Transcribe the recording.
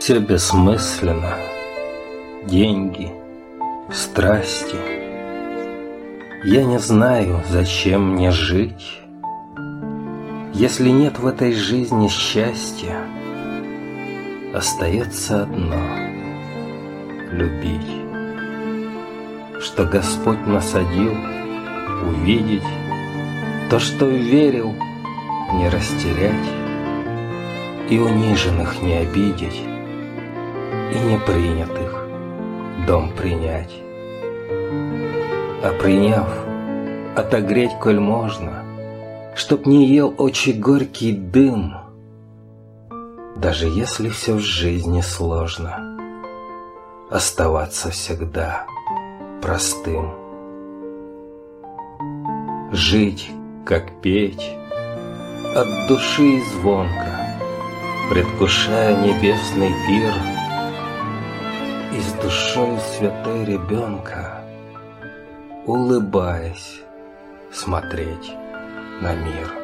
все бессмысленно. Деньги, страсти. Я не знаю, зачем мне жить, если нет в этой жизни счастья. Остается одно — любить. Что Господь насадил, увидеть то, что верил, не растерять, и униженных не обидеть, и непринятых дом принять. А приняв, отогреть, коль можно, чтоб не ел очи горький дым, даже если все в жизни сложно, оставаться всегда простым. Жить, как петь, от души и звонко, предвкушая небесный пир, и с душой святой ребенка, улыбаясь, смотреть на мир.